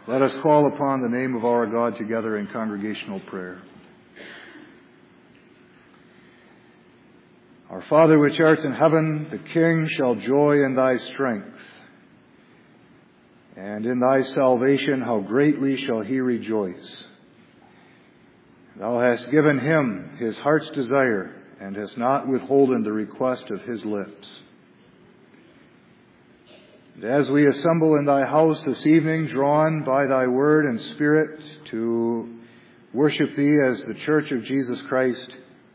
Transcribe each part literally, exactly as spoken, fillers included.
Let us call upon the name of our God together in congregational prayer. Our Father which art in heaven, the King shall joy in thy strength. And in thy salvation how greatly shall he rejoice. Thou hast given him his heart's desire, and hast not withholden the request of his lips. And as we assemble in thy house this evening, drawn by thy word and spirit to worship thee as the church of Jesus Christ,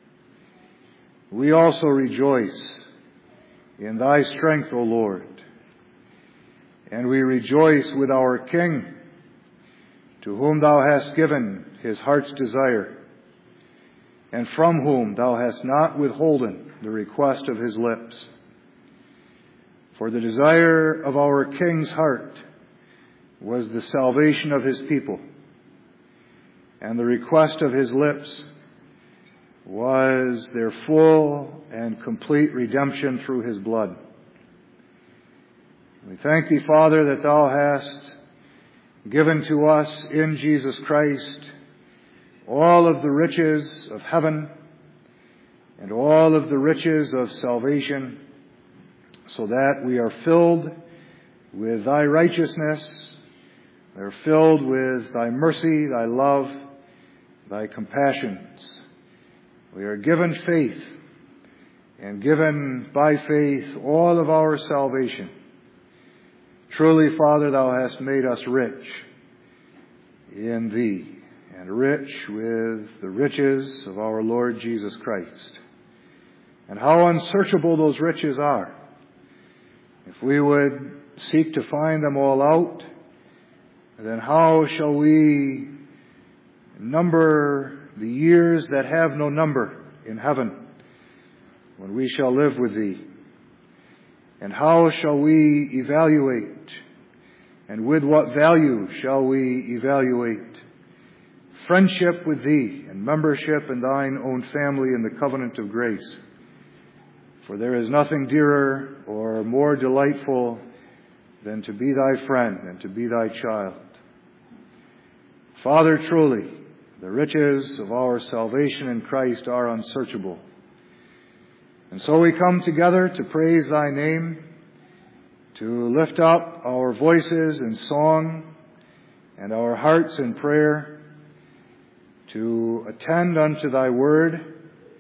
we also rejoice in thy strength, O Lord. And we rejoice with our King, to whom thou hast given his heart's desire, and from whom thou hast not withholden the request of his lips. For the desire of our King's heart was the salvation of his people, and the request of his lips was their full and complete redemption through his blood. We thank thee, Father, that thou hast given to us in Jesus Christ all of the riches of heaven and all of the riches of salvation, so that we are filled with thy righteousness, we are filled with thy mercy, thy love, thy compassions. We are given faith, and given by faith all of our salvation. Truly, Father, thou hast made us rich in thee, and rich with the riches of our Lord Jesus Christ. And how unsearchable those riches are. If we would seek to find them all out, then how shall we number the years that have no number in heaven when we shall live with thee? And how shall we evaluate, and with what value shall we evaluate friendship with thee and membership in thine own family in the covenant of grace? For there is nothing dearer or more delightful than to be thy friend and to be thy child. Father, truly, the riches of our salvation in Christ are unsearchable. And so we come together to praise thy name, to lift up our voices in song and our hearts in prayer, to attend unto thy word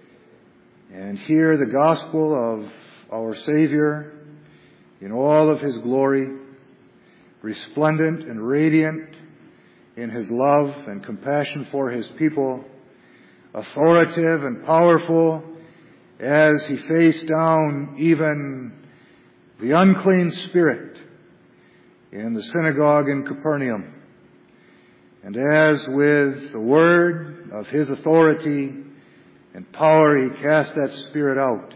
and hear the gospel of our Savior in all of his glory, resplendent and radiant in his love and compassion for his people, authoritative and powerful as he faced down even the unclean spirit in the synagogue in Capernaum. And as with the word of his authority and power he cast that spirit out,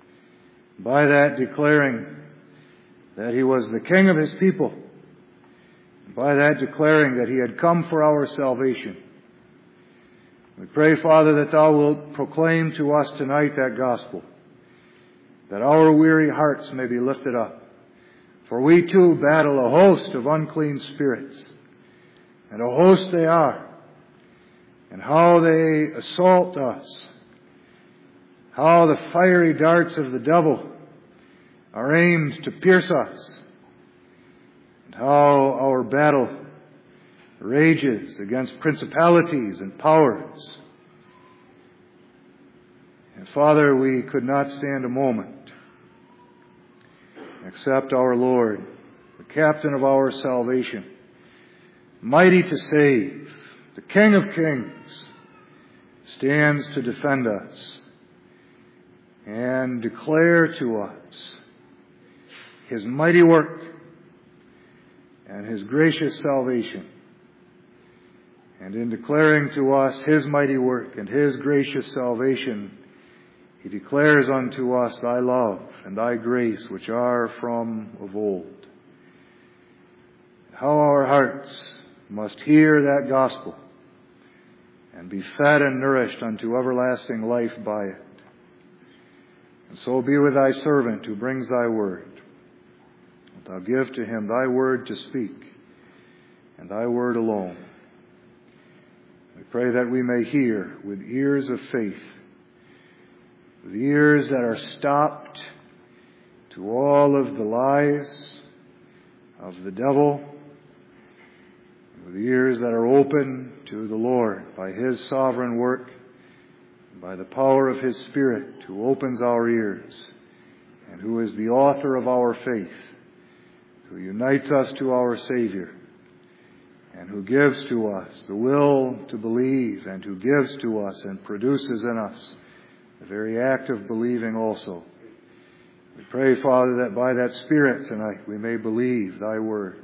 by that declaring that he was the King of his people, by that declaring that he had come for our salvation. We pray, Father, that thou wilt proclaim to us tonight that gospel, that our weary hearts may be lifted up. For we too battle a host of unclean spirits, and a host they are, and how they assault us, how the fiery darts of the devil are aimed to pierce us, and how our battle rages against principalities and powers. And Father, we could not stand a moment except our Lord, the captain of our salvation, mighty to save, the King of kings, stands to defend us and declare to us his mighty work and his gracious salvation. And in declaring to us his mighty work and his gracious salvation, he declares unto us thy love and thy grace, which are from of old. How our hearts must hear that gospel and be fed and nourished unto everlasting life by it. And so be with thy servant who brings thy word. Thou give to him thy word to speak, and thy word alone. We pray that we may hear with ears of faith, with ears that are stopped to all of the lies of the devil, with ears that are open to the Lord by His sovereign work, by the power of His Spirit, who opens our ears and who is the author of our faith, who unites us to our Savior, and who gives to us the will to believe, and who gives to us and produces in us the very act of believing also. We pray, Father, that by that Spirit tonight we may believe thy word.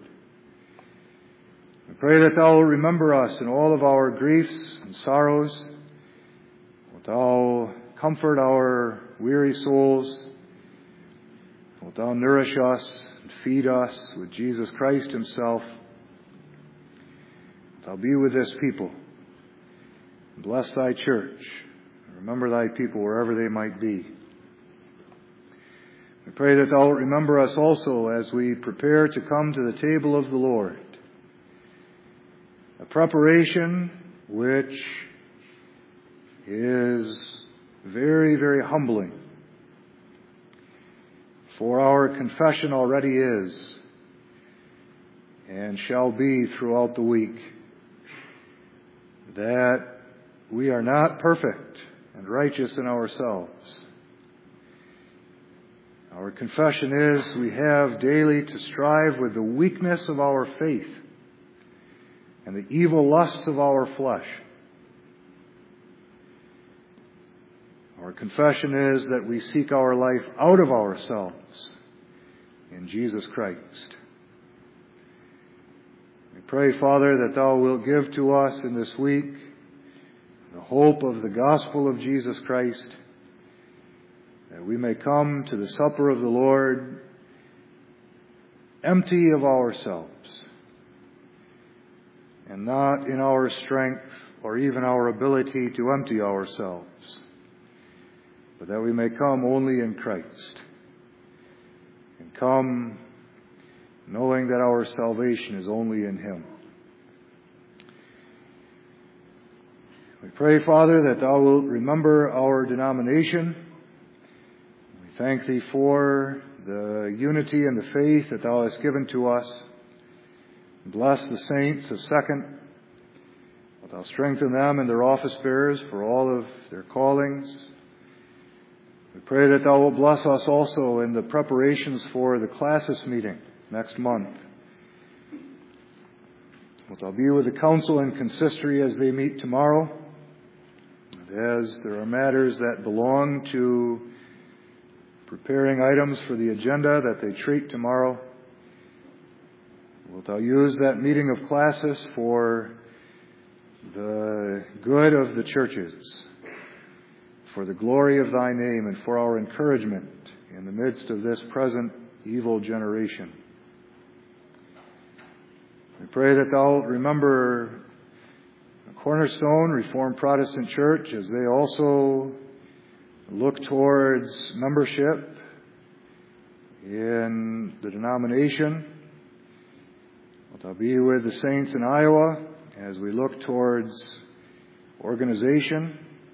We pray that thou will remember us in all of our griefs and sorrows. Wilt thou comfort our weary souls. Wilt thou nourish us and feed us with Jesus Christ Himself. Wilt thou be with this people. Bless thy church. Remember thy people wherever they might be. We pray that thou wilt remember us also as we prepare to come to the table of the Lord. A preparation which is very, very humbling. For our confession already is and shall be throughout the week that we are not perfect and righteous in ourselves. Our confession is we have daily to strive with the weakness of our faith and the evil lusts of our flesh. Our confession is that we seek our life out of ourselves in Jesus Christ. We pray, Father, that thou wilt give to us in this week the hope of the gospel of Jesus Christ, that we may come to the supper of the Lord empty of ourselves, and not in our strength or even our ability to empty ourselves, but that we may come only in Christ, and come knowing that our salvation is only in Him. We pray, Father, that thou wilt remember our denomination. We thank thee for the unity and the faith that thou hast given to us. Bless the saints of Second. Wilt thou strengthen them and their office bearers for all of their callings. We pray that thou wilt bless us also in the preparations for the classis meeting next month. Wilt thou be with the council and consistory as they meet tomorrow, and as there are matters that belong to preparing items for the agenda that they treat tomorrow. Wilt thou use that meeting of classis for the good of the churches, for the glory of thy name, and for our encouragement in the midst of this present evil generation. We pray that thou remember Cornerstone Reformed Protestant Church as they also look towards membership in the denomination. Wilt thou be with the saints in Iowa as we look towards organization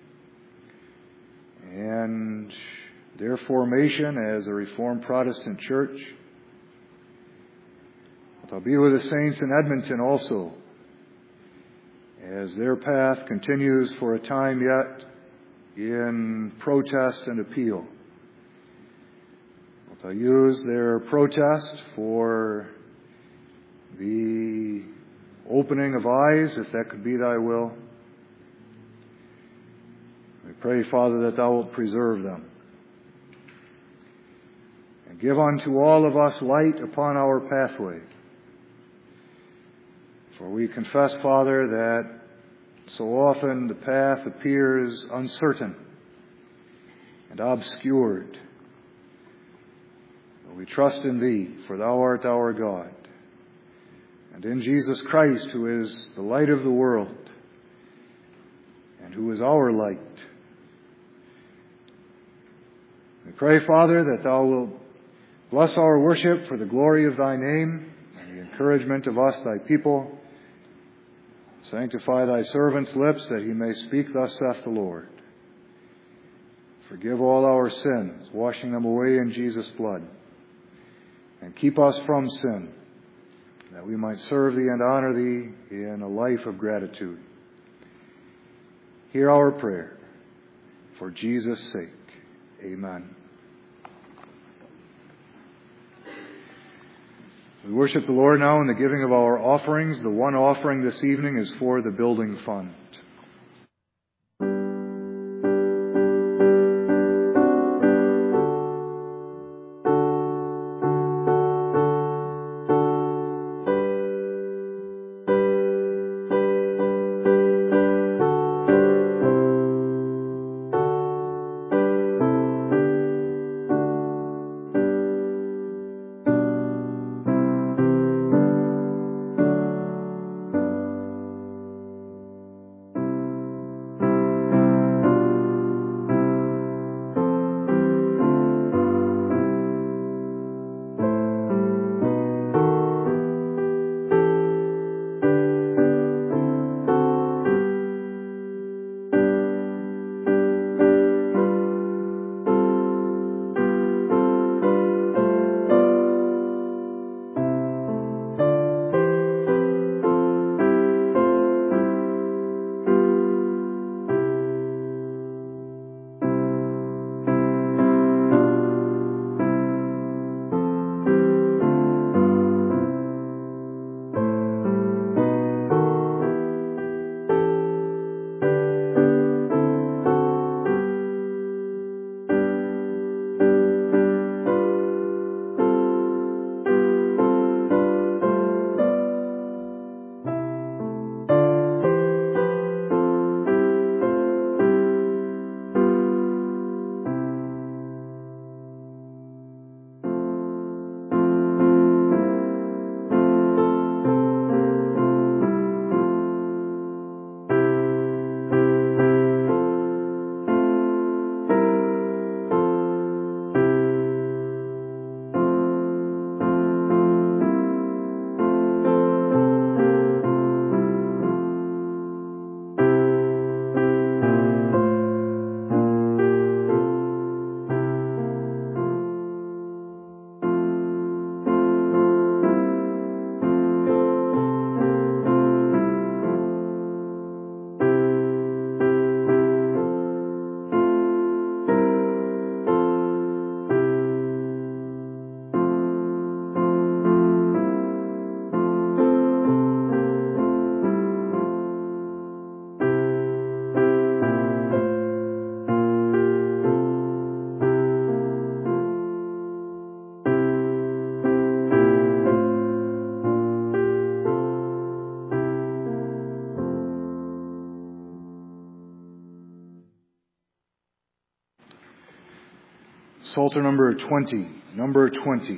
and their formation as a Reformed Protestant church. Wilt thou be with the saints in Edmonton also as their path continues for a time yet in protest and appeal. Wilt thou use their protest for the opening of eyes, if that could be thy will. We pray, Father, that thou wilt preserve them. And give unto all of us light upon our pathway. For we confess, Father, that so often the path appears uncertain and obscured. But we trust in Thee, for Thou art our God. And in Jesus Christ, who is the light of the world, and who is our light. We pray, Father, that Thou wilt bless our worship for the glory of Thy name and the encouragement of us, Thy people, Sanctify thy servant's lips, that he may speak thus saith the Lord. Forgive all our sins, washing them away in Jesus' blood. And keep us from sin, that we might serve thee and honor thee in a life of gratitude. Hear our prayer. For Jesus' sake. Amen. We worship the Lord now in the giving of our offerings. The one offering this evening is for the building fund. Psalter number twenty. Number twenty.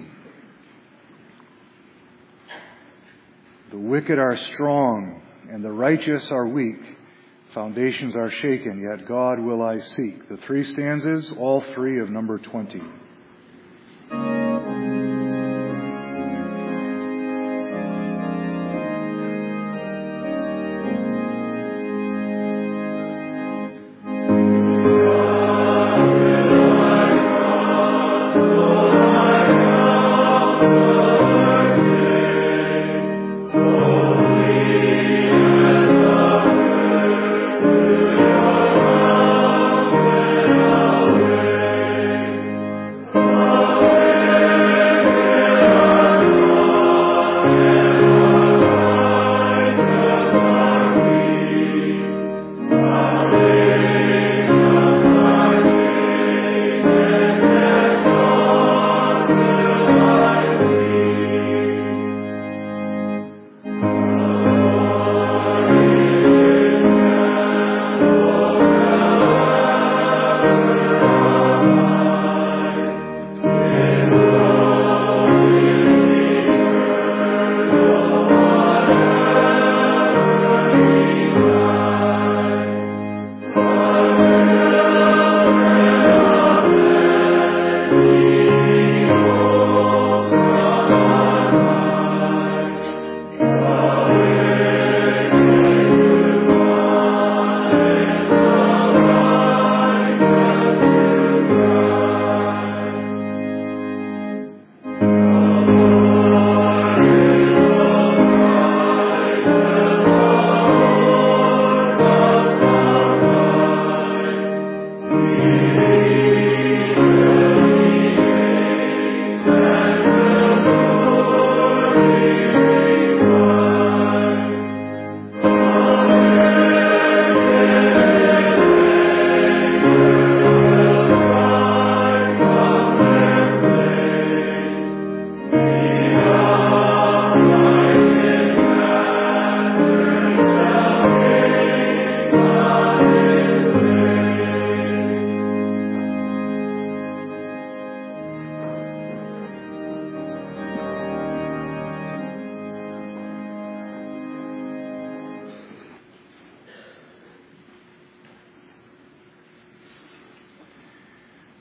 The wicked are strong, and the righteous are weak. Foundations are shaken, yet God will I seek. The three stanzas, all three of number twenty.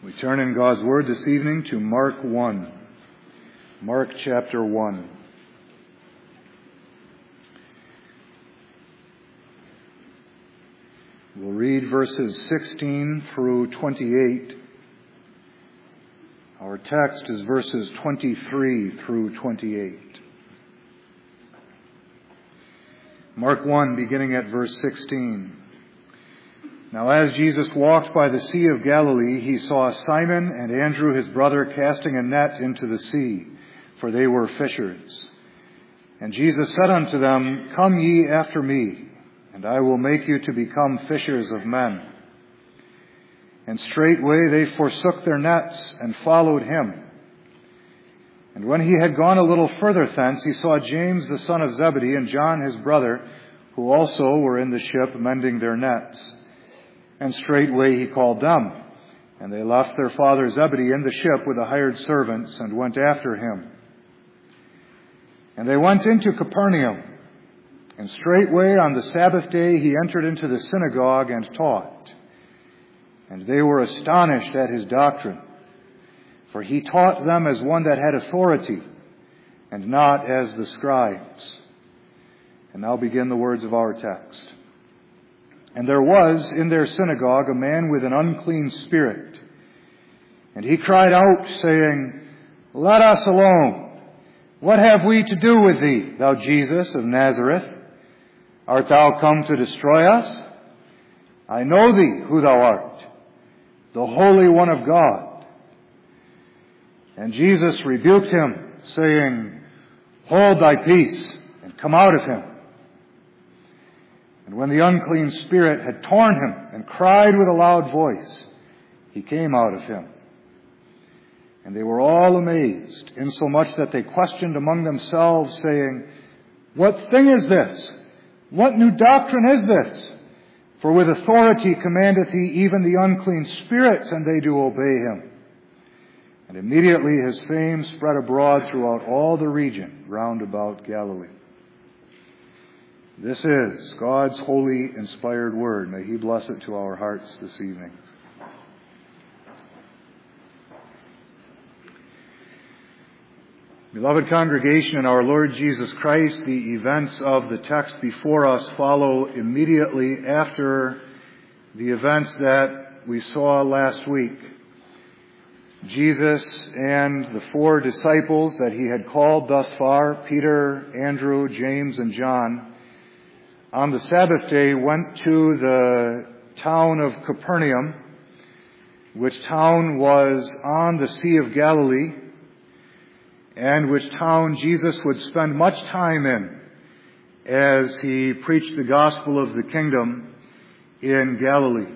We turn in God's Word this evening to Mark one. Mark chapter one. We'll read verses sixteen through twenty-eight. Our text is verses twenty-three through twenty-eight. Mark one, beginning at verse sixteen. Now as Jesus walked by the Sea of Galilee, he saw Simon and Andrew his brother casting a net into the sea, for they were fishers. And Jesus said unto them, Come ye after me, and I will make you to become fishers of men. And straightway they forsook their nets and followed him. And when he had gone a little further thence, he saw James the son of Zebedee and John his brother, who also were in the ship mending their nets. And straightway he called them. And they left their father Zebedee in the ship with the hired servants and went after him. And they went into Capernaum. And straightway on the Sabbath day he entered into the synagogue and taught. And they were astonished at his doctrine. For he taught them as one that had authority, and not as the scribes. And now begin the words of our text. And there was in their synagogue a man with an unclean spirit. And he cried out, saying, Let us alone. What have we to do with thee, thou Jesus of Nazareth? Art thou come to destroy us? I know thee who thou art, the Holy One of God. And Jesus rebuked him, saying, Hold thy peace, and come out of him. And when the unclean spirit had torn him and cried with a loud voice, he came out of him. And they were all amazed, insomuch that they questioned among themselves, saying, What thing is this? What new doctrine is this? For with authority commandeth he even the unclean spirits, and they do obey him. And immediately his fame spread abroad throughout all the region round about Galilee. This is God's holy, inspired word. May he bless it to our hearts this evening. Beloved congregation in our Lord Jesus Christ, the events of the text before us follow immediately after the events that we saw last week. Jesus and the four disciples that he had called thus far, Peter, Andrew, James, and John, on the Sabbath day went to the town of Capernaum, which town was on the Sea of Galilee, and which town Jesus would spend much time in as he preached the gospel of the kingdom in Galilee.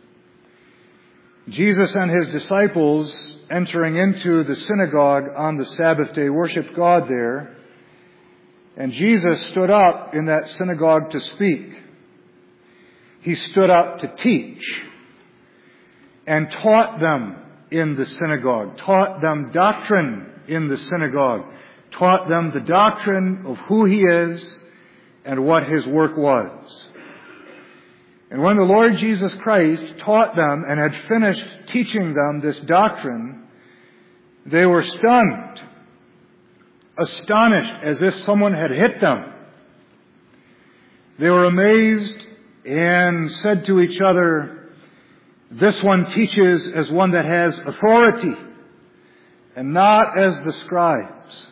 Jesus and his disciples, entering into the synagogue on the Sabbath day, worshiped God there. And Jesus stood up in that synagogue to speak. He stood up to teach and taught them in the synagogue, taught them doctrine in the synagogue, taught them the doctrine of who he is and what his work was. And when the Lord Jesus Christ taught them and had finished teaching them this doctrine, they were stunned, astonished as if someone had hit them. They were amazed and said to each other, This one teaches as one that has authority, and not as the scribes.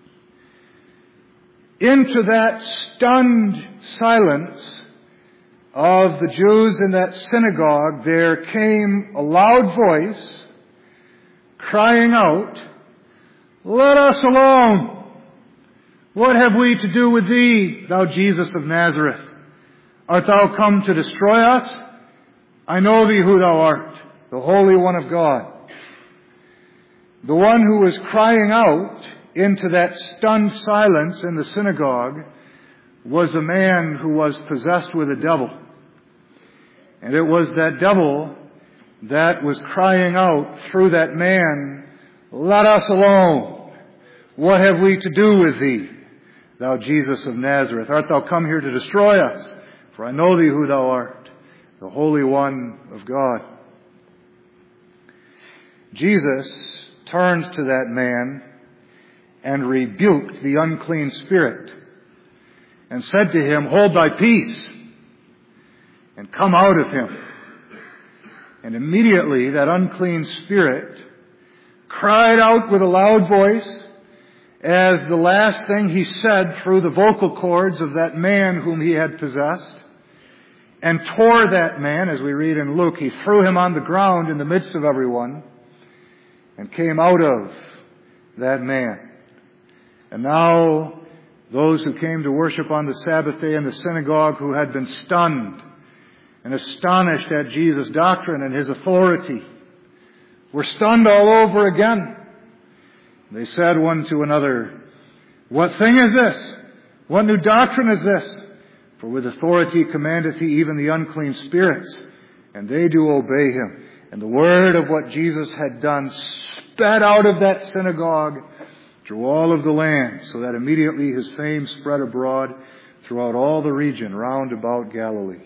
Into that stunned silence of the Jews in that synagogue, there came a loud voice crying out, Let us alone. What have we to do with thee, thou Jesus of Nazareth? Art thou come to destroy us? I know thee who thou art, the Holy One of God. The one who was crying out into that stunned silence in the synagogue was a man who was possessed with a devil. And it was that devil that was crying out through that man, Let us alone. What have we to do with thee, thou Jesus of Nazareth? Art thou come here to destroy us? For I know thee who thou art, the Holy One of God. Jesus turned to that man and rebuked the unclean spirit and said to him, "Hold thy peace and come out of him." And immediately that unclean spirit cried out with a loud voice, as the last thing he said through the vocal cords of that man whom he had possessed, and tore that man, as we read in Luke. He threw him on the ground in the midst of everyone and came out of that man. And now those who came to worship on the Sabbath day in the synagogue, who had been stunned and astonished at Jesus' doctrine and his authority, were stunned all over again. They said one to another, "What thing is this? What new doctrine is this? For with authority commandeth he even the unclean spirits, and they do obey him." And the word of what Jesus had done sped out of that synagogue through all of the land, so that immediately his fame spread abroad throughout all the region round about Galilee.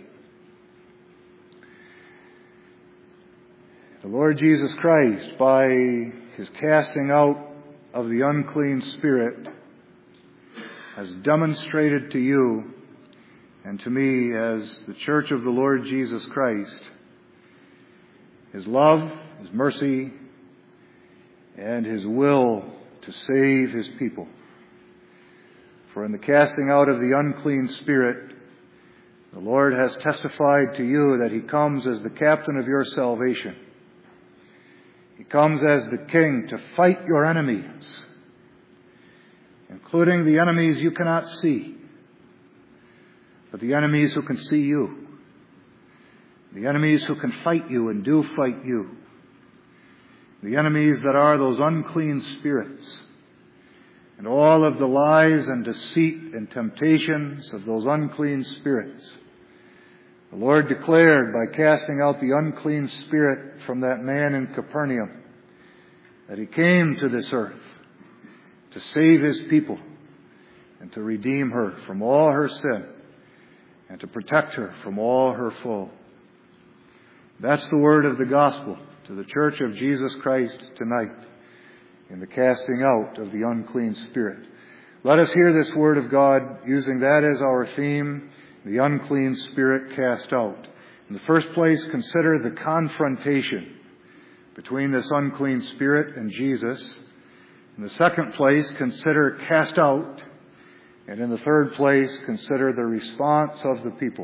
The Lord Jesus Christ, by his casting out of the unclean spirit, has demonstrated to you and to me as the church of the Lord Jesus Christ his love, his mercy, and his will to save his people. For in the casting out of the unclean spirit, the Lord has testified to you that he comes as the captain of your salvation. He comes as the king to fight your enemies, including the enemies you cannot see, but the enemies who can see you. The enemies who can fight you and do fight you. The enemies that are those unclean spirits and all of the lies and deceit and temptations of those unclean spirits. The Lord declared by casting out the unclean spirit from that man in Capernaum that he came to this earth to save his people and to redeem her from all her sin and to protect her from all her foe. That's the word of the gospel to the church of Jesus Christ tonight in the casting out of the unclean spirit. Let us hear this word of God using that as our theme, the unclean spirit cast out. In the first place, consider the confrontation between this unclean spirit and Jesus. In the second place, consider cast out. And in the third place, consider the response of the people.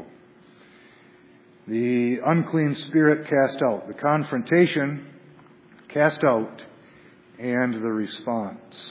The unclean spirit cast out, the confrontation cast out, and the response.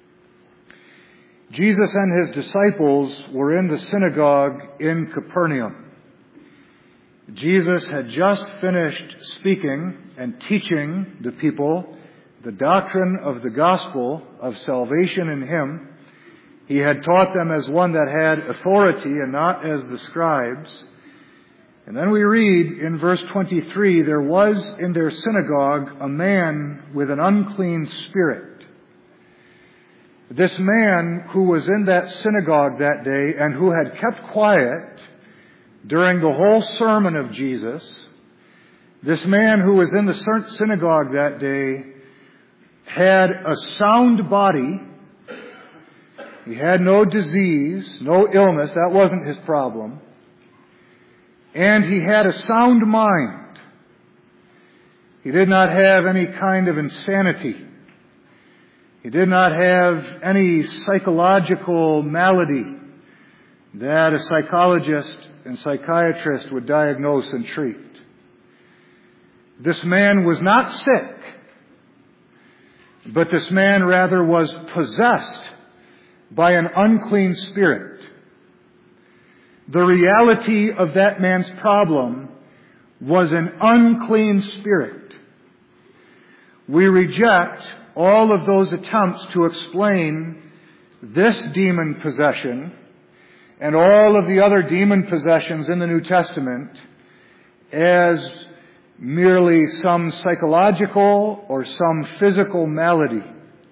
Jesus and his disciples were in the synagogue in Capernaum. Jesus had just finished speaking and teaching the people the doctrine of the gospel of salvation in him. He had taught them as one that had authority and not as the scribes. And then we read in verse twenty-three, there was in their synagogue a man with an unclean spirit. This man who was in that synagogue that day and who had kept quiet during the whole sermon of Jesus, this man who was in the synagogue that day had a sound body. He had no disease, no illness. That wasn't his problem. And he had a sound mind. He did not have any kind of insanity. He did not have any psychological malady that a psychologist and psychiatrist would diagnose and treat. This man was not sick, but this man rather was possessed by an unclean spirit. The reality of that man's problem was an unclean spirit. We reject all of those attempts to explain this demon possession and all of the other demon possessions in the New Testament as merely some psychological or some physical malady.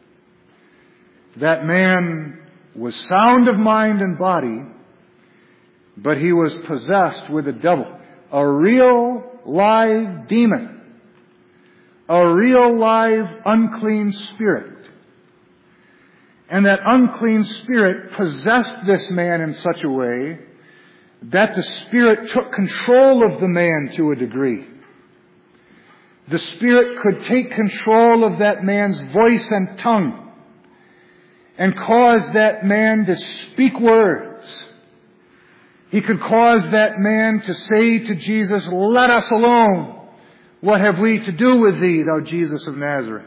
That man was sound of mind and body, but he was possessed with a devil, a real live demon, a real live unclean spirit. And that unclean spirit possessed this man in such a way that the spirit took control of the man to a degree. The spirit could take control of that man's voice and tongue and cause that man to speak words. He could cause that man to say to Jesus, "Let us alone. What have we to do with thee, thou Jesus of Nazareth?"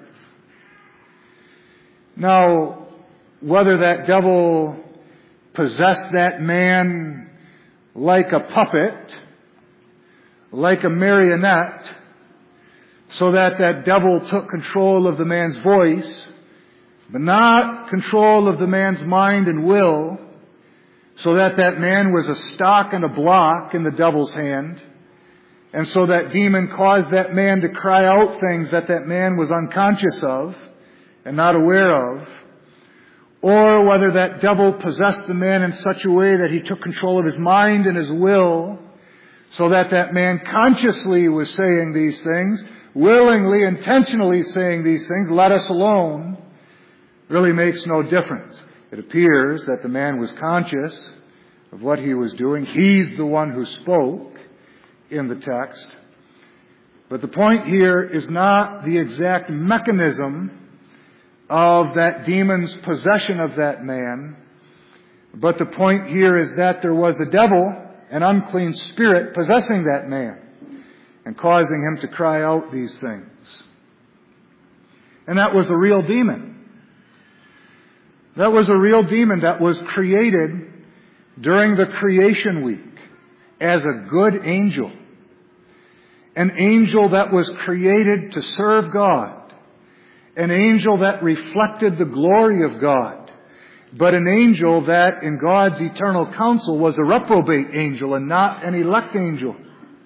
Now, whether that devil possessed that man like a puppet, like a marionette, so that that devil took control of the man's voice, but not control of the man's mind and will, so that that man was a stock and a block in the devil's hand, and so that demon caused that man to cry out things that that man was unconscious of and not aware of, or whether that devil possessed the man in such a way that he took control of his mind and his will, so that that man consciously was saying these things, willingly, intentionally saying these things, "Let us alone," really makes no difference. It appears that the man was conscious of what he was doing. He's the one who spoke in the text. But the point here is not the exact mechanism of that demon's possession of that man, but the point here is that there was a devil, an unclean spirit, possessing that man and causing him to cry out these things. And that was a real demon. That was a real demon that was created during the creation week as a good angel. An angel that was created to serve God. An angel that reflected the glory of God. But an angel that in God's eternal counsel was a reprobate angel and not an elect angel.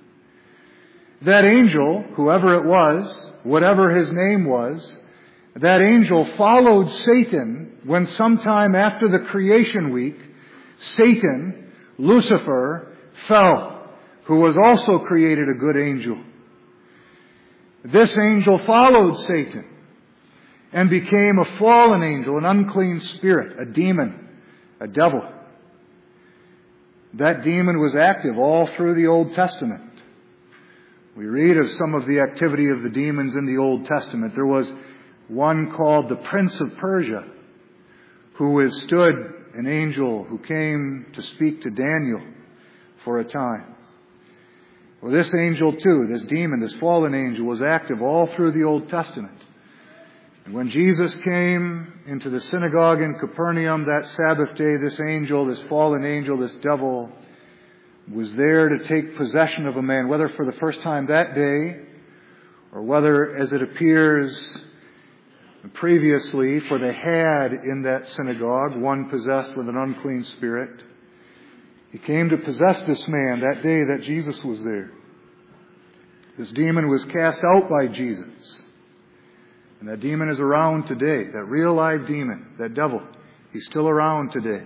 That angel, whoever it was, whatever his name was, that angel followed Satan when sometime after the creation week, Satan, Lucifer, fell, who was also created a good angel. This angel followed Satan and became a fallen angel, an unclean spirit, a demon, a devil. That demon was active all through the Old Testament. We read of some of the activity of the demons in the Old Testament. There was one called the Prince of Persia, who withstood an angel who came to speak to Daniel for a time. Well, this angel too, this demon, this fallen angel, was active all through the Old Testament. And when Jesus came into the synagogue in Capernaum that Sabbath day, this angel, this fallen angel, this devil, was there to take possession of a man, whether for the first time that day, or whether, as it appears previously, for they had in that synagogue one possessed with an unclean spirit. He came to possess this man that day that Jesus was there. This demon was cast out by Jesus. And that demon is around today. That real live demon, that devil, he's still around today.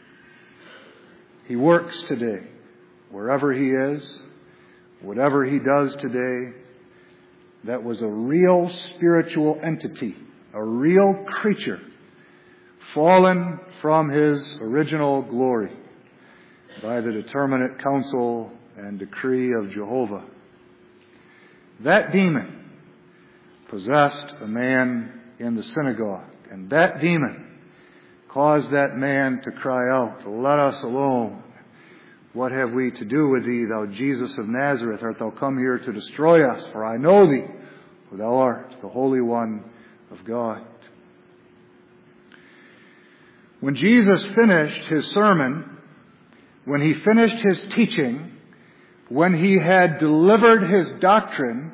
He works today. Wherever he is, whatever he does today, that was a real spiritual entity, a real creature, fallen from his original glory by the determinate counsel and decree of Jehovah. That demon possessed a man in the synagogue, and that demon caused that man to cry out, "Let us alone. What have we to do with thee, thou Jesus of Nazareth? Art thou come here to destroy us? For I know thee, for thou art the Holy One of God." When Jesus finished his sermon, when he finished his teaching, when he had delivered his doctrine,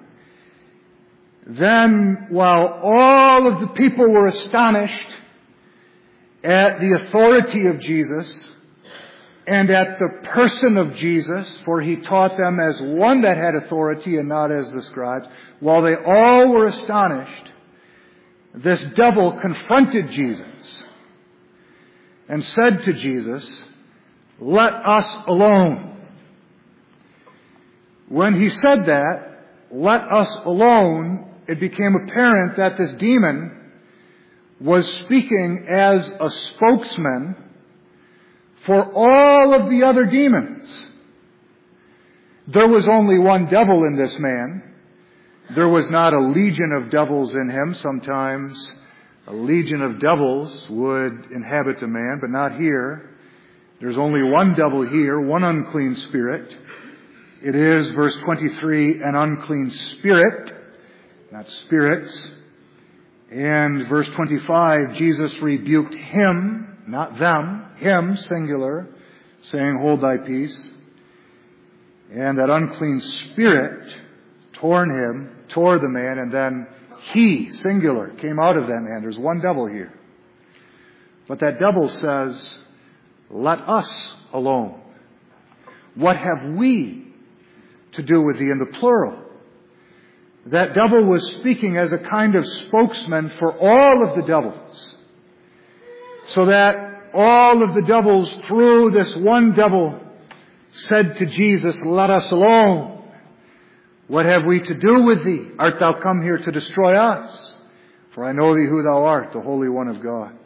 then while all of the people were astonished at the authority of Jesus and at the person of Jesus, for he taught them as one that had authority and not as the scribes, while they all were astonished, this devil confronted Jesus and said to Jesus, "Let us alone." When he said that, "Let us alone," it became apparent that this demon was speaking as a spokesman for all of the other demons. There was only one devil in this man. There was not a legion of devils in him. Sometimes a legion of devils would inhabit a man, but not here. There's only one devil here, one unclean spirit. It is, verse twenty-three, an unclean spirit, not spirits. And verse twenty-five, Jesus rebuked him, not them, him, singular, saying, hold thy peace. And that unclean spirit torn him, tore the man, and then he, singular, came out of that man. There's one devil here. But that devil says, let us alone. What have we to do with thee, in the plural? That devil was speaking as a kind of spokesman for all of the devils. So that all of the devils, through this one devil, said to Jesus, let us alone. What have we to do with thee? Art thou come here to destroy us? For I know thee who thou art, the Holy One of God.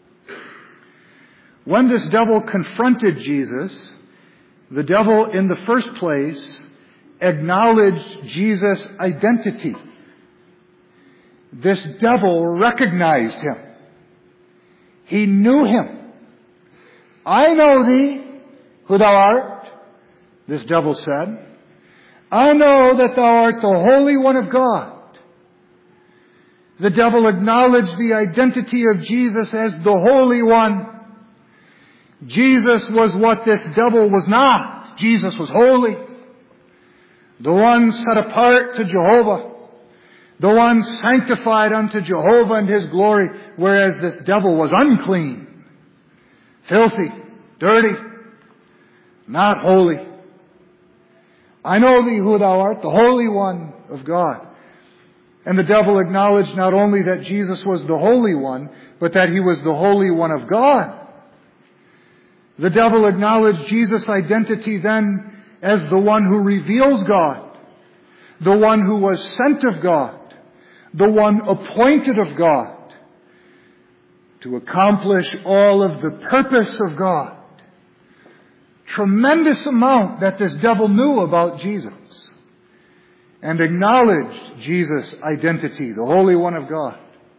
When this devil confronted Jesus, the devil in the first place acknowledged Jesus' identity. This devil recognized him. He knew him. I know thee, who thou art, this devil said. I know that thou art the Holy One of God. The devil acknowledged the identity of Jesus as the Holy One. Jesus was what this devil was not. Jesus was holy. The one set apart to Jehovah. The one sanctified unto Jehovah and His glory, whereas this devil was unclean, filthy, dirty, not holy. I know thee who thou art, the Holy One of God. And the devil acknowledged not only that Jesus was the Holy One, but that He was the Holy One of God. The devil acknowledged Jesus' identity then as the one who reveals God, the one who was sent of God, the one appointed of God to accomplish all of the purpose of God. Tremendous amount that this devil knew about Jesus, and acknowledged Jesus' identity, the Holy One of God.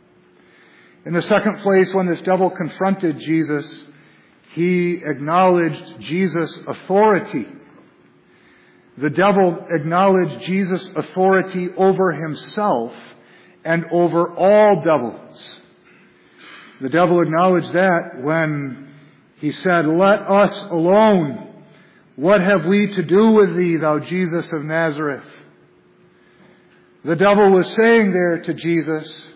In the second place, when this devil confronted Jesus, he acknowledged Jesus' authority. The devil acknowledged Jesus' authority over himself and over all devils. The devil acknowledged that when he said, let us alone. What have we to do with thee, thou Jesus of Nazareth? The devil was saying there to Jesus,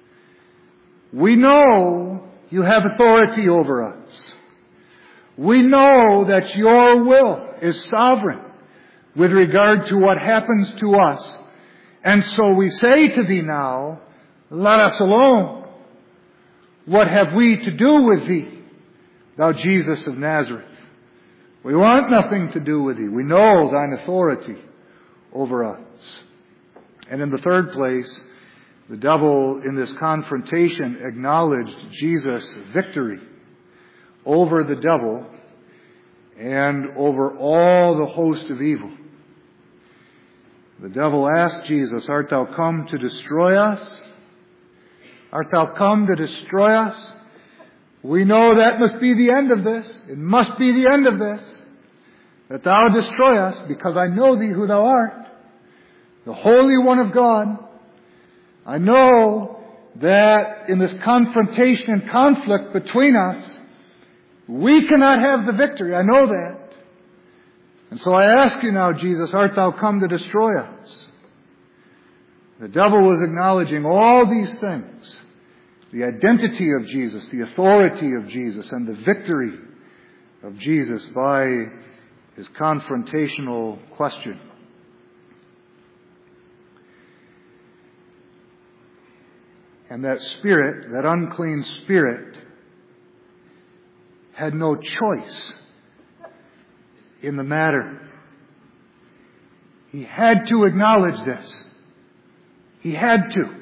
we know you have authority over us. We know that your will is sovereign with regard to what happens to us. And so we say to thee now, let us alone. What have we to do with thee, thou Jesus of Nazareth? We want nothing to do with thee. We know thine authority over us. And in the third place, the devil in this confrontation acknowledged Jesus' victory over the devil and over all the host of evil. The devil asked Jesus, art thou come to destroy us? Art thou come to destroy us? We know that must be the end of this. It must be the end of this. That thou destroy us, because I know thee who thou art, the Holy One of God. I know that in this confrontation and conflict between us, we cannot have the victory. I know that. And so I ask you now, Jesus, art thou come to destroy us? The devil was acknowledging all these things. The identity of Jesus, the authority of Jesus, and the victory of Jesus by his confrontational question. And that spirit, that unclean spirit, had no choice in the matter. He had to acknowledge this. He had to.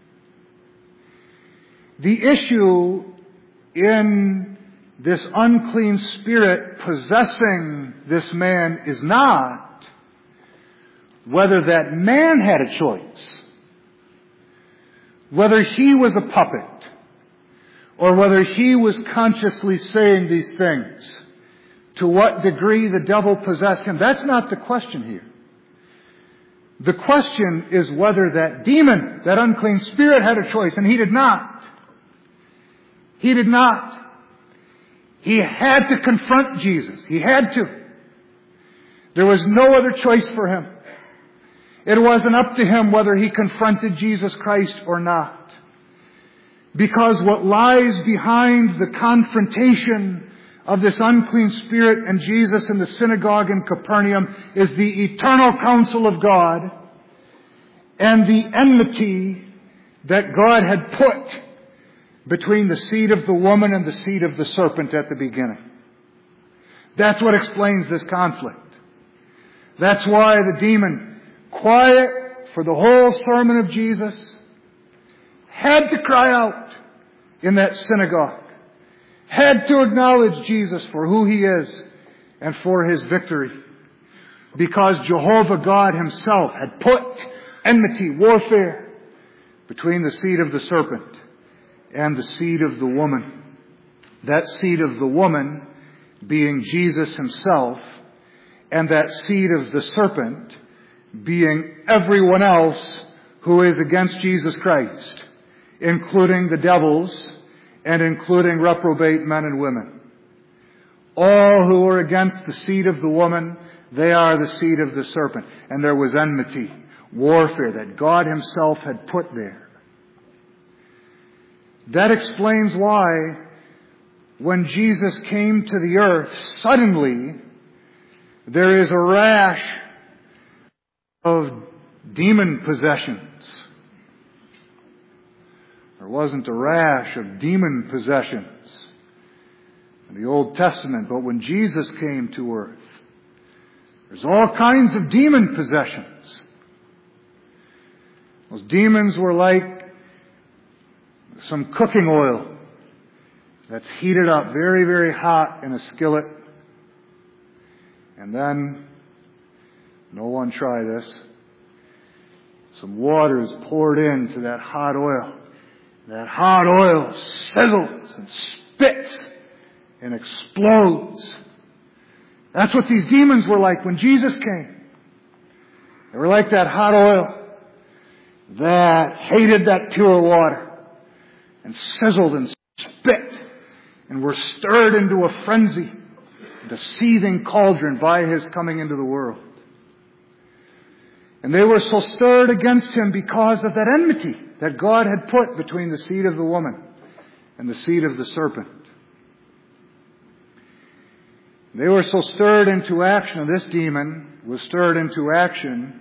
The issue in this unclean spirit possessing this man is not whether that man had a choice, whether he was a puppet, or whether he was consciously saying these things, to what degree the devil possessed him. That's not the question here. The question is whether that demon, that unclean spirit, had a choice, and he did not. He did not. He had to confront Jesus. He had to. There was no other choice for him. It wasn't up to him whether he confronted Jesus Christ or not. Because what lies behind the confrontation of this unclean spirit and Jesus in the synagogue in Capernaum is the eternal counsel of God and the enmity that God had put between the seed of the woman and the seed of the serpent at the beginning. That's what explains this conflict. That's why the demon, quiet for the whole sermon of Jesus, had to cry out in that synagogue, had to acknowledge Jesus for who He is and for His victory. Because Jehovah God Himself had put enmity, warfare, between the seed of the serpent and the seed of the woman. That seed of the woman being Jesus Himself, and that seed of the serpent being everyone else who is against Jesus Christ, including the devils and including reprobate men and women. All who are against the seed of the woman, they are the seed of the serpent. And there was enmity, warfare that God Himself had put there. That explains why when Jesus came to the earth, suddenly there is a rash of demon possessions. There wasn't a rash of demon possessions in the Old Testament, but when Jesus came to earth, there's all kinds of demon possessions. Those demons were like some cooking oil that's heated up very, very hot in a skillet. And then, no one try this, some water is poured into that hot oil. That hot oil sizzles and spits and explodes. That's what these demons were like when Jesus came. They were like that hot oil that hated that pure water and sizzled and spit and were stirred into a frenzy, the seething cauldron by His coming into the world. And they were so stirred against Him because of that enmity that God had put between the seed of the woman and the seed of the serpent. They were so stirred into action, and this demon was stirred into action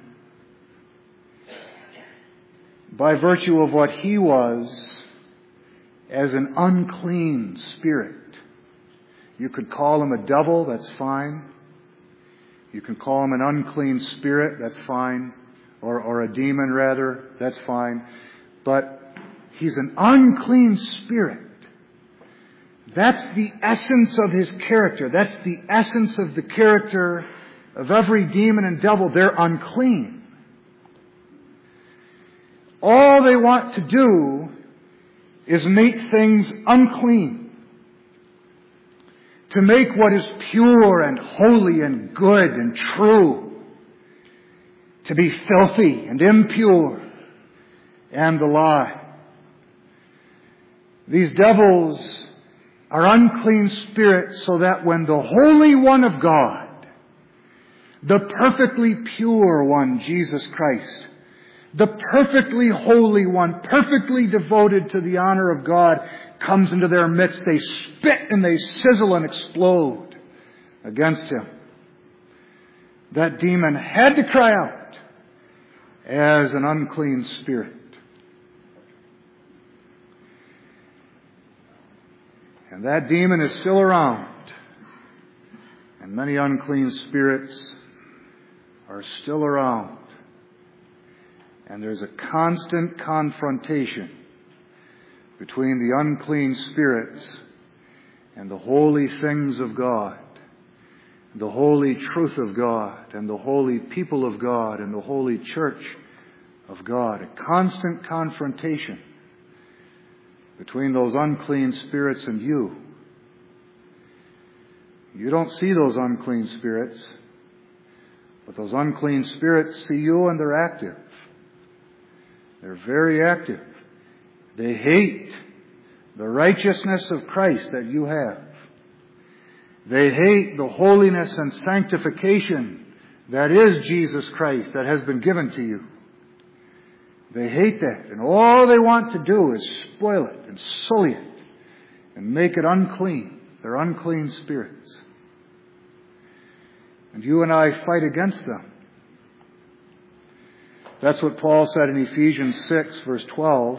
by virtue of what he was as an unclean spirit. You could call him a devil, that's fine. You can call him an unclean spirit, that's fine. Or, or a demon, rather, that's fine. But he's an unclean spirit. That's the essence of his character. That's the essence of the character of every demon and devil. They're unclean. All they want to do is make things unclean. To make what is pure and holy and good and true to be filthy and impure and the lie. These devils are unclean spirits so that when the Holy One of God, the perfectly pure one, Jesus Christ, the perfectly holy one, perfectly devoted to the honor of God, comes into their midst, they spit and they sizzle and explode against Him. That demon had to cry out as an unclean spirit. And that demon is still around. And many unclean spirits are still around. And there's a constant confrontation between the unclean spirits and the holy things of God, the holy truth of God, and the holy people of God, and the holy church of God. A constant confrontation between those unclean spirits and you. You don't see those unclean spirits, but those unclean spirits see you, and they're active. They're very active. They hate the righteousness of Christ that you have. They hate the holiness and sanctification that is Jesus Christ that has been given to you. They hate that. And all they want to do is spoil it and sully it and make it unclean. They're unclean spirits. And you and I fight against them. That's what Paul said in Ephesians six, verse twelve.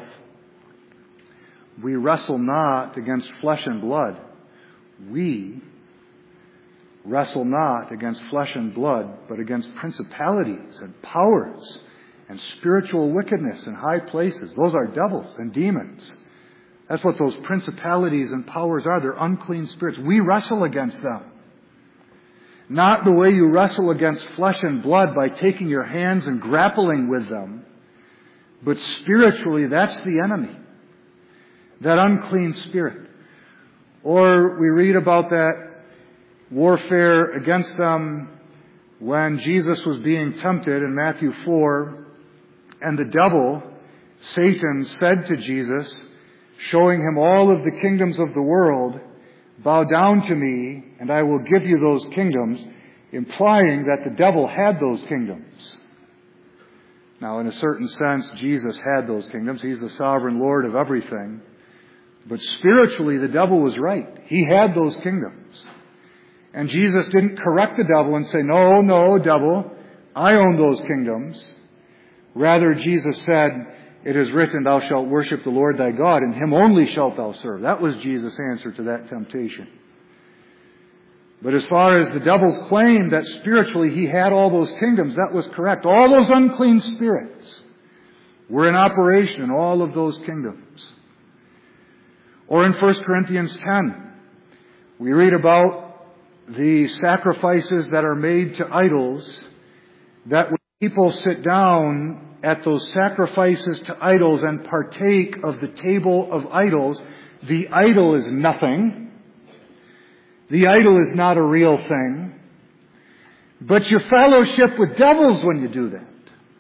We wrestle not against flesh and blood. We wrestle not against flesh and blood, but against principalities and powers and spiritual wickedness in high places. Those are devils and demons. That's what those principalities and powers are. They're unclean spirits. We wrestle against them. Not the way you wrestle against flesh and blood by taking your hands and grappling with them, but spiritually, that's the enemy. That unclean spirit. Or we read about that warfare against them when Jesus was being tempted in Matthew four, and the devil, Satan, said to Jesus, showing him all of the kingdoms of the world, bow down to me, and I will give you those kingdoms, implying that the devil had those kingdoms. Now, in a certain sense, Jesus had those kingdoms. He's the sovereign Lord of everything. But spiritually, the devil was right. He had those kingdoms. And Jesus didn't correct the devil and say, no, no, devil, I own those kingdoms. Rather, Jesus said, it is written, thou shalt worship the Lord thy God, and him only shalt thou serve. That was Jesus' answer to that temptation. But as far as the devil's claim that spiritually he had all those kingdoms, that was correct. All those unclean spirits were in operation in all of those kingdoms. Or in First Corinthians ten, we read about the sacrifices that are made to idols, that when people sit down at those sacrifices to idols and partake of the table of idols, the idol is nothing. The idol is not a real thing. But you fellowship with devils when you do that.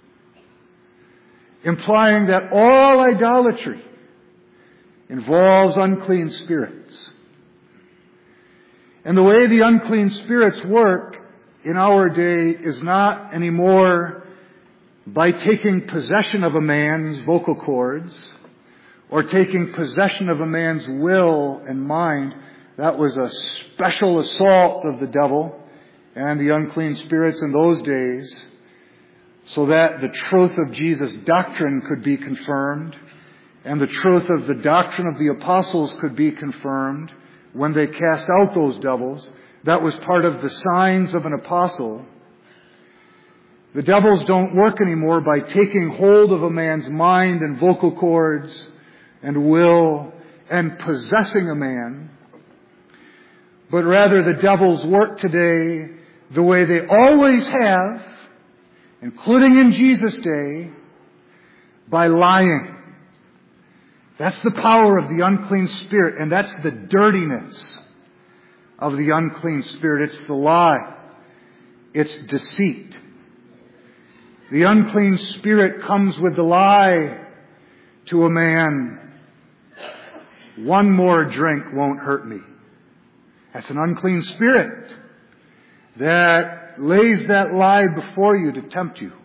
Implying that all idolatry involves unclean spirits. And the way the unclean spirits work in our day is not anymore by taking possession of a man's vocal cords or taking possession of a man's will and mind. That was a special assault of the devil and the unclean spirits in those days, so that the truth of Jesus' doctrine could be confirmed and the truth of the doctrine of the apostles could be confirmed when they cast out those devils. That was part of the signs of an apostle. The devils don't work anymore by taking hold of a man's mind and vocal cords and will and possessing a man. But rather the devils work today the way they always have, including in Jesus' day, by lying. That's the power of the unclean spirit, and that's the dirtiness of the unclean spirit. It's the lie. It's deceit. The unclean spirit comes with the lie to a man. One more drink won't hurt me. That's an unclean spirit that lays that lie before you to tempt you.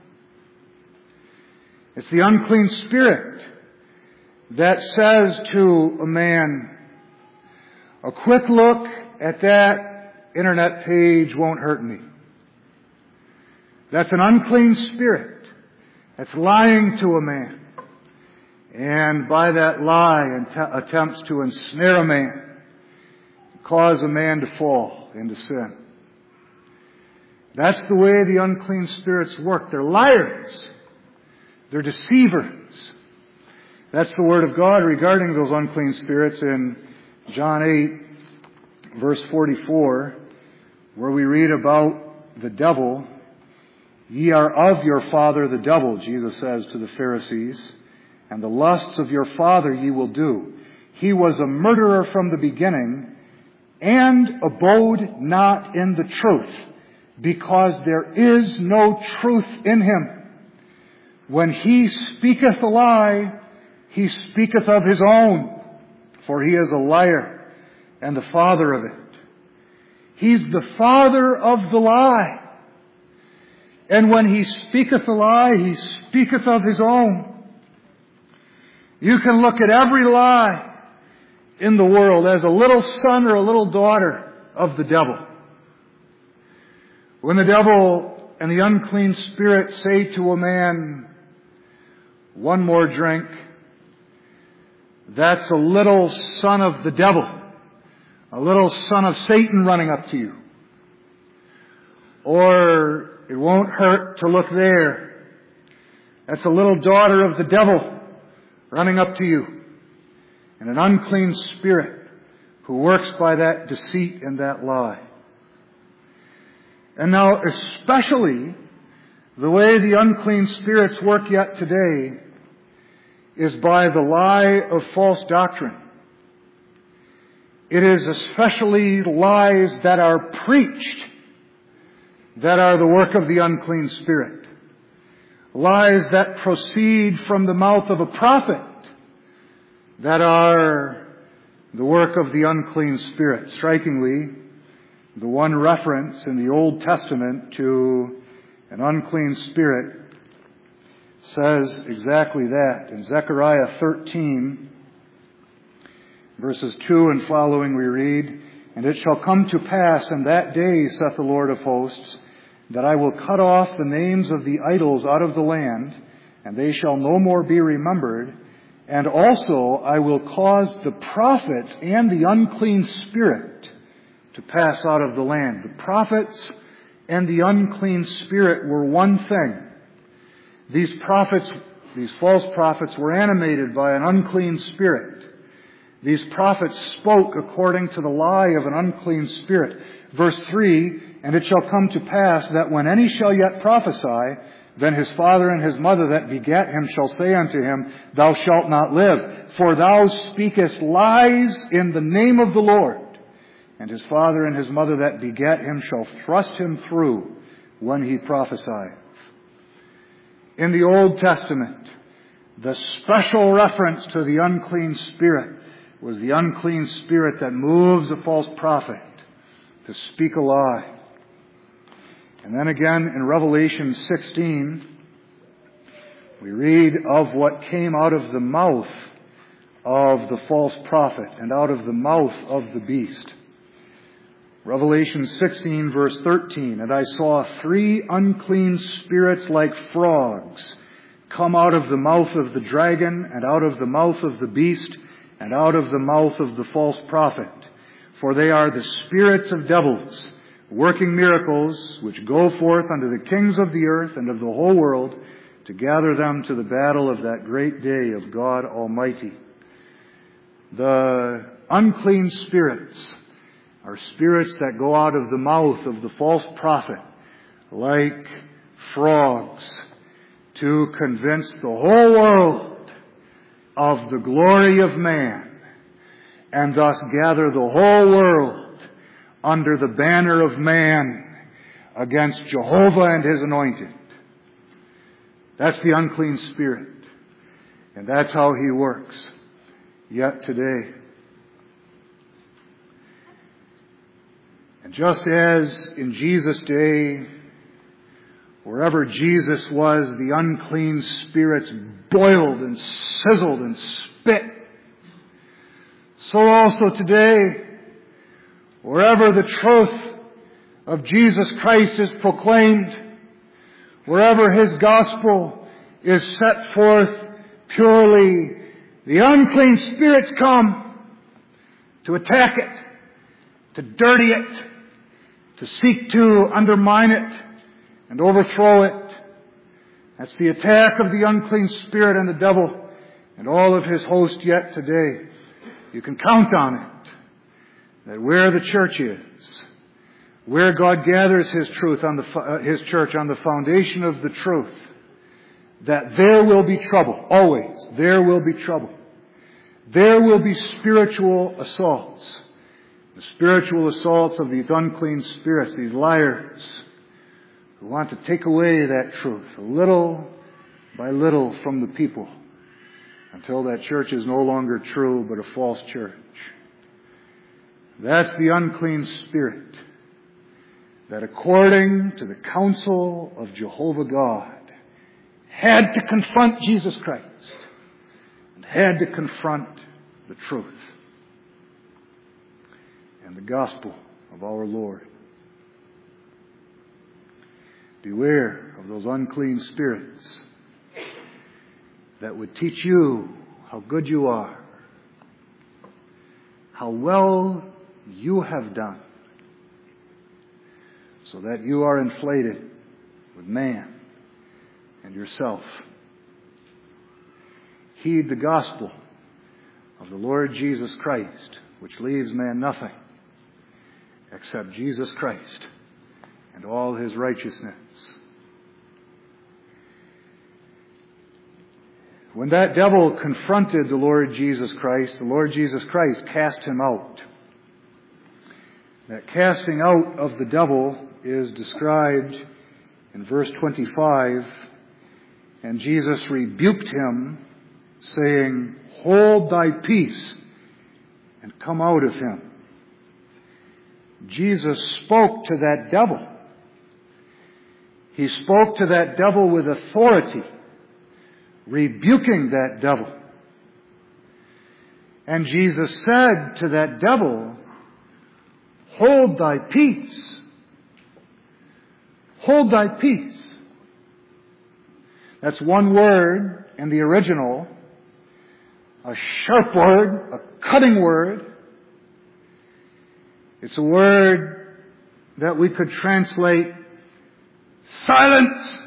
It's the unclean spirit that says to a man, a quick look at that internet page won't hurt me. That's an unclean spirit that's lying to a man. And by that lie attempts to ensnare a man, cause a man to fall into sin. That's the way the unclean spirits work. They're liars. They're deceivers. That's the word of God regarding those unclean spirits in John eight, verse forty-four, where we read about the devil. Ye are of your father the devil, Jesus says to the Pharisees, and the lusts of your father ye will do. He was a murderer from the beginning, and abode not in the truth, because there is no truth in him. When he speaketh a lie, he speaketh of his own, for he is a liar and the father of it. He's the father of the lie. And when he speaketh a lie, he speaketh of his own. You can look at every lie in the world as a little son or a little daughter of the devil. When the devil and the unclean spirit say to a man, one more drink, that's a little son of the devil, a little son of Satan running up to you. Or, it won't hurt to look there, that's a little daughter of the devil running up to you. And an unclean spirit who works by that deceit and that lie. And now, especially, the way the unclean spirits work yet today is by the lie of false doctrine. It is especially lies that are preached that are the work of the unclean spirit. Lies that proceed from the mouth of a prophet that are the work of the unclean spirit. Strikingly, the one reference in the Old Testament to an unclean spirit says exactly that. In Zechariah thirteen, verses two and following, we read, And it shall come to pass in that day, saith the Lord of hosts, that I will cut off the names of the idols out of the land, and they shall no more be remembered. And also I will cause the prophets and the unclean spirit to pass out of the land. The prophets and the unclean spirit were one thing. These prophets, these false prophets, were animated by an unclean spirit. These prophets spoke according to the lie of an unclean spirit. Verse three, And it shall come to pass that when any shall yet prophesy, then his father and his mother that begat him shall say unto him, Thou shalt not live, for thou speakest lies in the name of the Lord. And his father and his mother that begat him shall thrust him through when he prophesieth. In the Old Testament, the special reference to the unclean spirit was the unclean spirit that moves a false prophet to speak a lie. And then again in Revelation sixteen, we read of what came out of the mouth of the false prophet and out of the mouth of the beast. Revelation sixteen, verse thirteen, And I saw three unclean spirits like frogs come out of the mouth of the dragon and out of the mouth of the beast and out of the mouth of the false prophet. For they are the spirits of devils, working miracles, which go forth unto the kings of the earth and of the whole world, to gather them to the battle of that great day of God Almighty. The unclean spirits are spirits that go out of the mouth of the false prophet like frogs to convince the whole world of the glory of man, and thus gather the whole world under the banner of man against Jehovah and His anointed. That's the unclean spirit. And that's how he works yet today. And just as in Jesus' day, wherever Jesus was, the unclean spirits boiled and sizzled and spit, so also today, wherever the truth of Jesus Christ is proclaimed, wherever His gospel is set forth purely, the unclean spirits come to attack it, to dirty it, to seek to undermine it and overthrow it. That's the attack of the unclean spirit and the devil and all of his host yet today. You can count on it, that where the church is, where God gathers His truth on the, uh, His church on the foundation of the truth, that there will be trouble. Always. There will be trouble. There will be spiritual assaults. The spiritual assaults of these unclean spirits, these liars, who want to take away that truth little by little from the people until that church is no longer true but a false church. That's the unclean spirit that, according to the counsel of Jehovah God, had to confront Jesus Christ and had to confront the truth and the gospel of our Lord. Beware of those unclean spirits that would teach you how good you are, how well you have done, so that you are inflated with man and yourself. Heed the gospel of the Lord Jesus Christ, which leaves man nothing except Jesus Christ and all His righteousness. When that devil confronted the Lord Jesus Christ, the Lord Jesus Christ cast him out. That casting out of the devil is described in verse twenty-five. And Jesus rebuked him, saying, "Hold thy peace, and come out of him." Jesus spoke to that devil. He spoke to that devil with authority, rebuking that devil. And Jesus said to that devil, "Hold thy peace. Hold thy peace." That's one word in the original, a sharp word, a cutting word. It's a word that we could translate silence.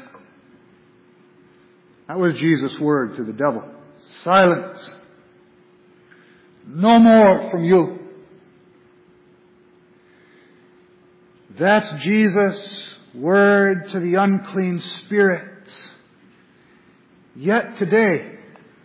That was Jesus' word to the devil. Silence. No more from you. That's Jesus' word to the unclean spirits. Yet today,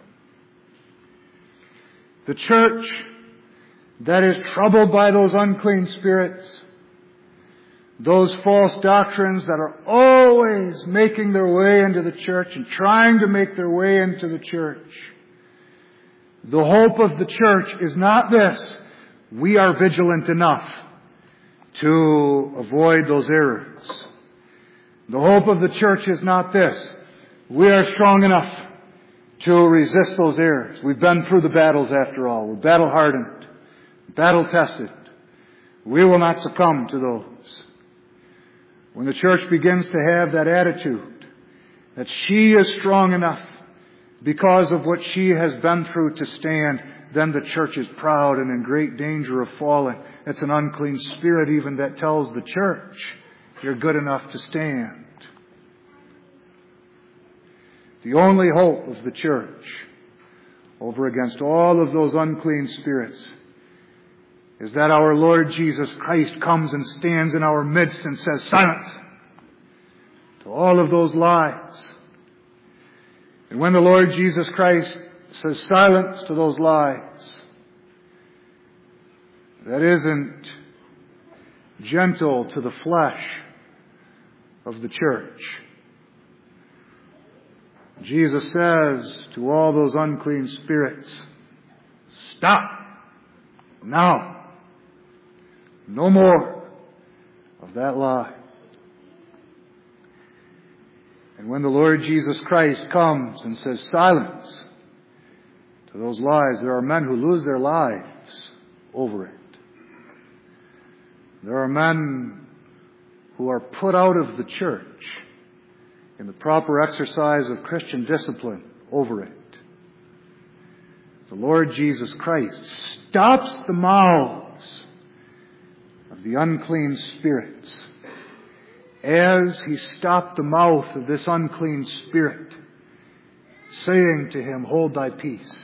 the church that is troubled by those unclean spirits, those false doctrines that are always making their way into the church and trying to make their way into the church, the hope of the church is not this: we are vigilant enough to avoid those errors. The hope of the church is not this: we are strong enough to resist those errors. We've been through the battles after all. We're battle hardened, battle tested. We will not succumb to those. When the church begins to have that attitude that she is strong enough because of what she has been through to stand, then the church is proud and in great danger of falling. It's an unclean spirit even that tells the church, you're good enough to stand. The only hope of the church over against all of those unclean spirits is that our Lord Jesus Christ comes and stands in our midst and says, "Silence!" to all of those lies. And when the Lord Jesus Christ says silence to those lies, that isn't gentle to the flesh of the church. Jesus says to all those unclean spirits, "Stop now. No more of that lie." And when the Lord Jesus Christ comes and says silence to those lies, there are men who lose their lives over it. There are men who are put out of the church in the proper exercise of Christian discipline over it. The Lord Jesus Christ stops the mouths of the unclean spirits as he stopped the mouth of this unclean spirit, saying to him, "Hold thy peace."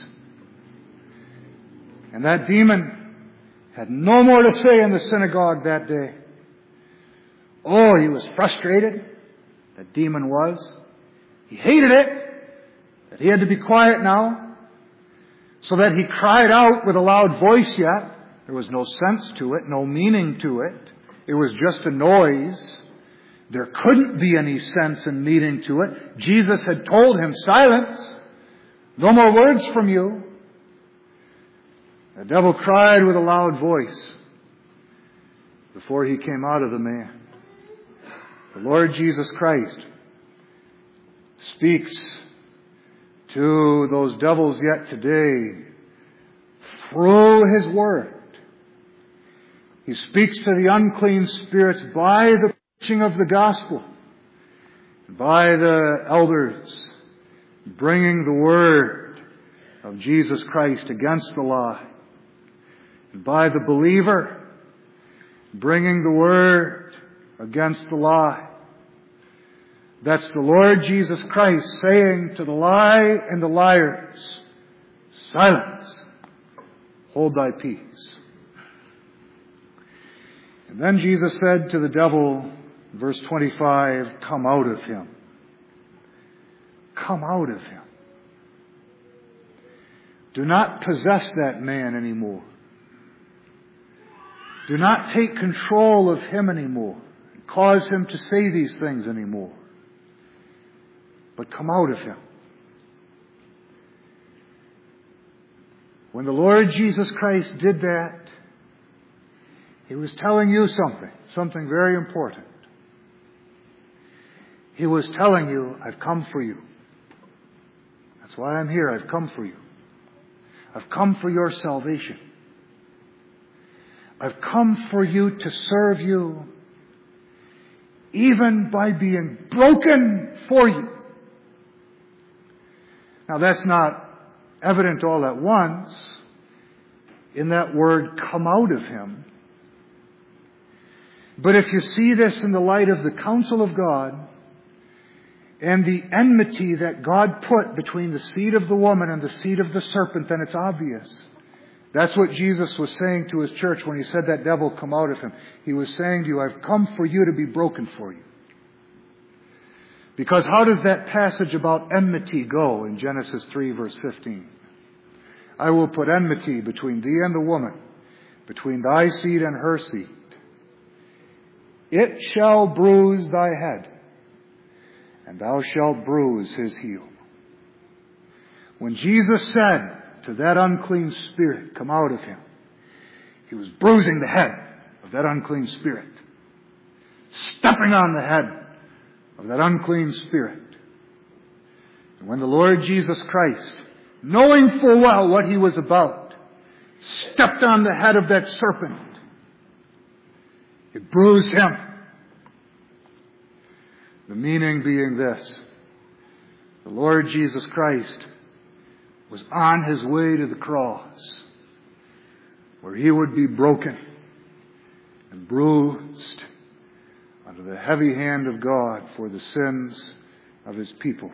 And that demon had no more to say in the synagogue that day. Oh, he was frustrated. That demon was. He hated it, that he had to be quiet now, so that he cried out with a loud voice yet. There was no sense to it, no meaning to it. It was just a noise. There couldn't be any sense and meaning to it. Jesus had told him, "Silence. No more words from you." The devil cried with a loud voice before he came out of the man. The Lord Jesus Christ speaks to those devils yet today through His Word. He speaks to the unclean spirits by the preaching of the gospel, by the elders bringing the Word of Jesus Christ against the lie, and by the believer bringing the Word against the lie. That's the Lord Jesus Christ saying to the lie and the liars, "Silence. Hold thy peace." And then Jesus said to the devil, verse twenty-five, "Come out of him." Come out of him. Do not possess that man anymore. Do not take control of him anymore. Cause him to say these things anymore. But come out of him. When the Lord Jesus Christ did that, He was telling you something, something very important. He was telling you, "I've come for you. That's why I'm here. I've come for you. I've come for your salvation. I've come for you to serve you, even by being broken for you." Now that's not evident all at once in that word, "come out of him." But if you see this in the light of the counsel of God and the enmity that God put between the seed of the woman and the seed of the serpent, then it's obvious. That's what Jesus was saying to His church when He said that devil, "Come out of him." He was saying to you, "I've come for you to be broken for you." Because how does that passage about enmity go in Genesis three verse fifteen? "I will put enmity between thee and the woman, between thy seed and her seed. It shall bruise thy head, and thou shalt bruise his heel." When Jesus said to that unclean spirit, "Come out of him," He was bruising the head of that unclean spirit, stepping on the head of that unclean spirit. And when the Lord Jesus Christ, knowing full well what He was about, stepped on the head of that serpent, it bruised him. The meaning being this: the Lord Jesus Christ was on His way to the cross, where He would be broken and bruised under the heavy hand of God for the sins of His people.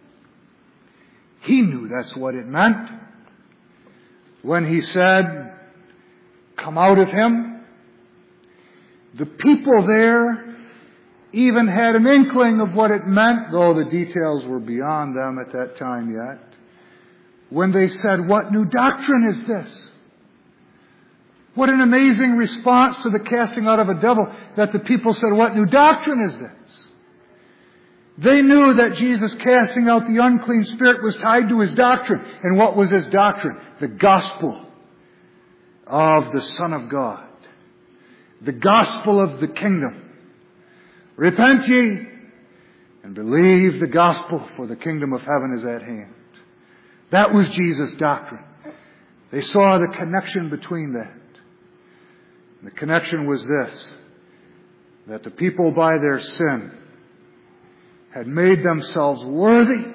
He knew that's what it meant when He said, "Come out of him." The people there even had an inkling of what it meant, though the details were beyond them at that time yet, when they said, "What new doctrine is this?" What an amazing response to the casting out of a devil, that the people said, "What new doctrine is this?" They knew that Jesus casting out the unclean spirit was tied to His doctrine. And what was His doctrine? The gospel of the Son of God. The gospel of the kingdom. "Repent ye and believe the gospel, for the kingdom of heaven is at hand." That was Jesus' doctrine. They saw the connection between that. And the connection was this: that the people by their sin had made themselves worthy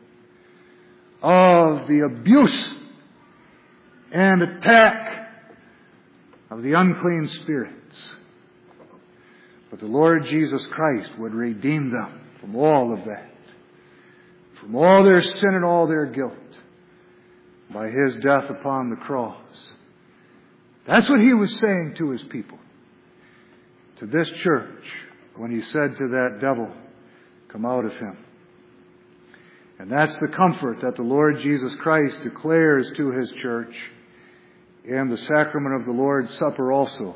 of the abuse and attack of the unclean spirits. But the Lord Jesus Christ would redeem them from all of that, from all their sin and all their guilt, by His death upon the cross. That's what He was saying to His people, to this church, when He said to that devil, "Come out of him." And that's the comfort that the Lord Jesus Christ declares to His church in the sacrament of the Lord's Supper also.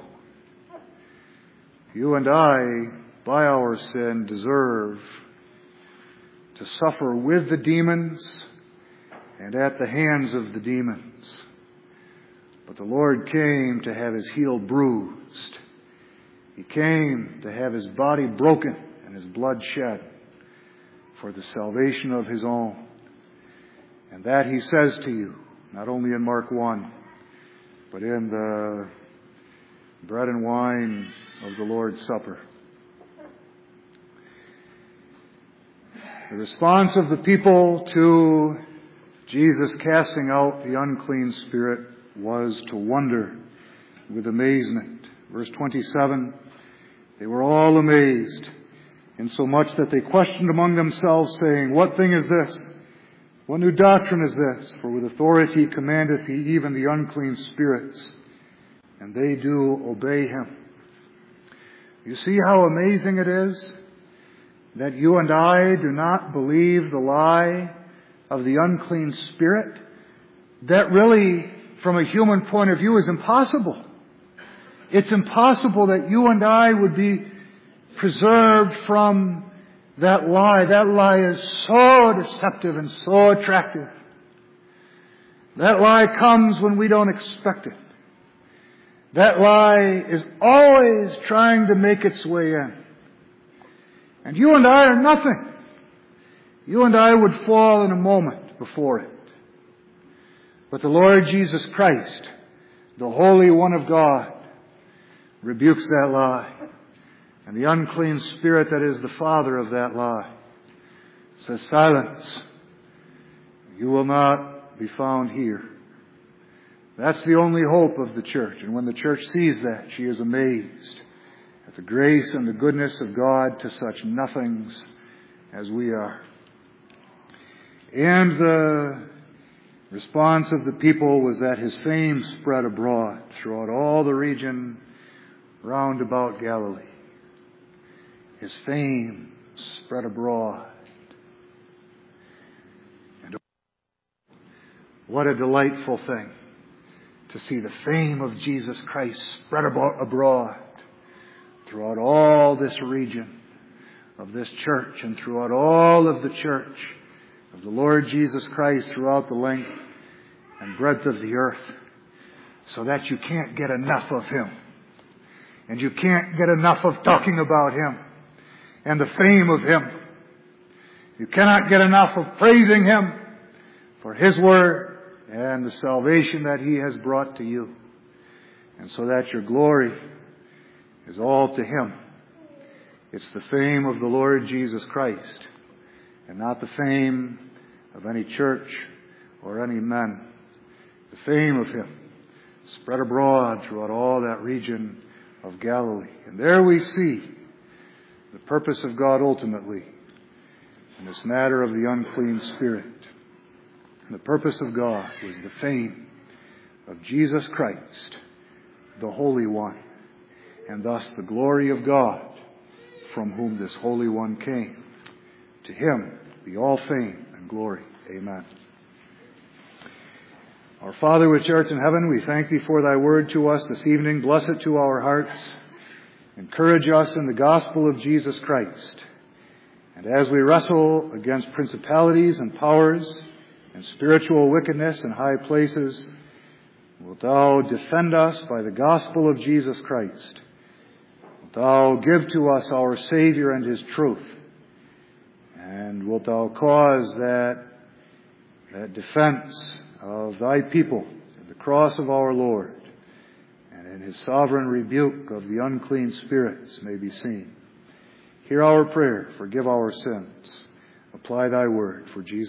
You and I, by our sin, deserve to suffer with the demons and at the hands of the demons. But the Lord came to have His heel bruised. He came to have His body broken and His blood shed for the salvation of His own. And that He says to you, not only in Mark one, but in the bread and wine of the Lord's Supper. The response of the people to Jesus casting out the unclean spirit was to wonder with amazement. Verse twenty-seven, they were all amazed, insomuch that they questioned among themselves, saying, "What thing is this? What new doctrine is this? For with authority commandeth He even the unclean spirits, and they do obey Him." You see how amazing it is that you and I do not believe the lie of the unclean spirit? That really, from a human point of view, is impossible. It's impossible that you and I would be preserved from that lie. That lie is so deceptive and so attractive. That lie comes when we don't expect it. That lie is always trying to make its way in. And you and I are nothing. You and I would fall in a moment before it. But the Lord Jesus Christ, the Holy One of God, rebukes that lie. And the unclean spirit that is the father of that lie says, "Silence. You will not be found here." That's the only hope of the church. And when the church sees that, she is amazed at the grace and the goodness of God to such nothings as we are. And the response of the people was that His fame spread abroad throughout all the region round about Galilee. His fame spread abroad. And what a delightful thing to see the fame of Jesus Christ spread about abroad throughout all this region of this church and throughout all of the church of the Lord Jesus Christ throughout the length and breadth of the earth, so that you can't get enough of Him. And you can't get enough of talking about Him and the fame of Him. You cannot get enough of praising Him for His word and the salvation that He has brought to you. And so that your glory is all to Him. It's the fame of the Lord Jesus Christ, and not the fame of any church or any men. The fame of Him spread abroad throughout all that region of Galilee. And there we see the purpose of God ultimately in this matter of the unclean spirit. And the purpose of God was the fame of Jesus Christ, the Holy One, and thus the glory of God from whom this Holy One came. To Him be all fame and glory. Amen. Our Father which art in heaven, we thank Thee for Thy word to us this evening. Bless it to our hearts. Encourage us in the gospel of Jesus Christ. And as we wrestle against principalities and powers and spiritual wickedness in high places, wilt Thou defend us by the gospel of Jesus Christ. Wilt Thou give to us our Savior and His truth. And wilt Thou cause that, that defense of Thy people at the cross of our Lord and in His sovereign rebuke of the unclean spirits may be seen. Hear our prayer. Forgive our sins. Apply Thy word for Jesus.